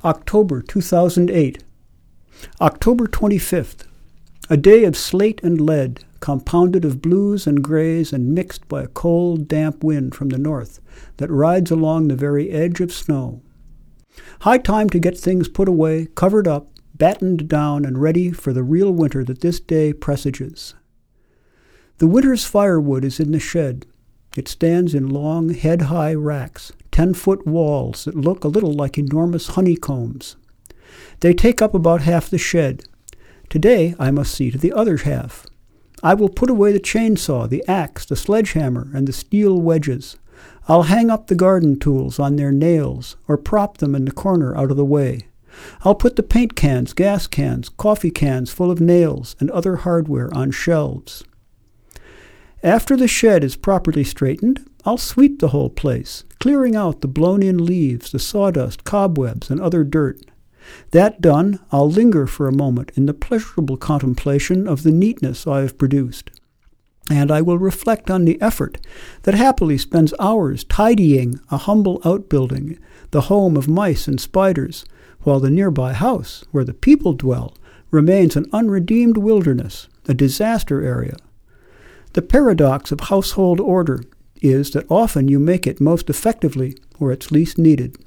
October 2008. October 25th. A day of slate and lead, compounded of blues and grays and mixed by a cold, damp wind from the north that rides along the very edge of snow. High time to get things put away, covered up, battened down, and ready for the real winter that this day presages. The winter's firewood is in the shed. It stands in long, head-high racks, 10-foot walls that look a little like enormous honeycombs. They take up about half the shed. Today I must see to the other half. I will put away the chainsaw, the axe, the sledgehammer, and the steel wedges. I'll hang up the garden tools on their nails, or prop them in the corner out of the way. I'll put the paint cans, gas cans, coffee cans full of nails, and other hardware on shelves. After the shed is properly straightened, I'll sweep the whole place, clearing out the blown-in leaves, the sawdust, cobwebs, and other dirt. That done, I'll linger for a moment in the pleasurable contemplation of the neatness I have produced. And I will reflect on the effort that happily spends hours tidying a humble outbuilding, the home of mice and spiders, while the nearby house, where the people dwell, remains an unredeemed wilderness, a disaster area. The paradox of household order is that often you make it most effectively where it's least needed.